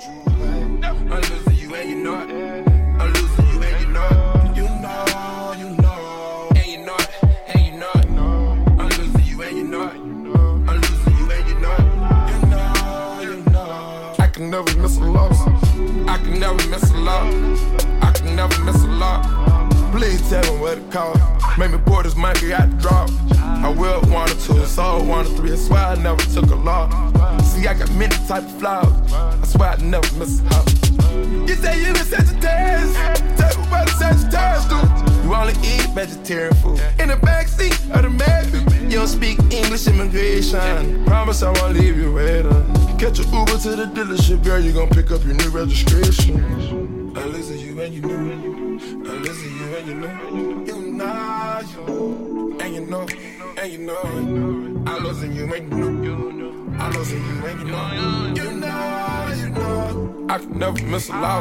I'm losing you and you know it. I'm losing you and you know it. You know. And you know it, and you know it. I'm losing you and you know it. I'm losing you and you know it. You know. I can never miss a loss. I can never miss a lot. I can never miss a lot. Please tell me what it cost. Make me pour this monkey out the drop. I will 1 or 2, so 1 or 3. I swear I never took a lot. See, I got many type of flaws. I swear I never miss a house. You say you been Sagittarius. Tell me what a Sagittarius do. You only eat vegetarian food. In the backseat of the Maybach. You don't speak English immigration. Promise I won't leave you waiting. Catch an Uber to the dealership, girl. You gon' pick up your new registration. I listen to you and you know. I listen to you and you know. You know, you and you know, and you know. I listen to you and you know. I listen to you and you know. You know, you know. I can never miss a loss.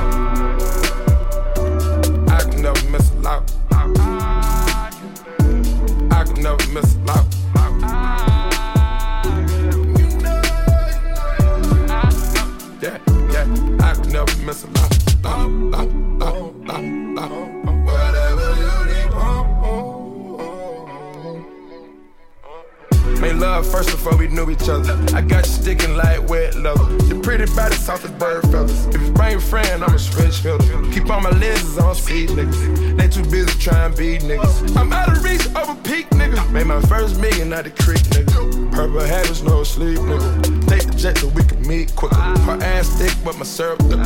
I can never miss a loss. I can never miss a loss. Yeah, I can never miss a lot. Whatever you need. Made love first before we knew each other. I got you sticking like wet leather. Your pretty body soft as bird feathers. If you bring a friend, I'm a switch hitter. Keep all my lenses on speed, niggas. They too busy trying to be niggas. I'm out of reach over peak, nigga. Made my first million out the creek, nigga. Purple habits, no sleep, nigga. Take the jet so we can meet quicker. Her ass thick, but my syrup thicker.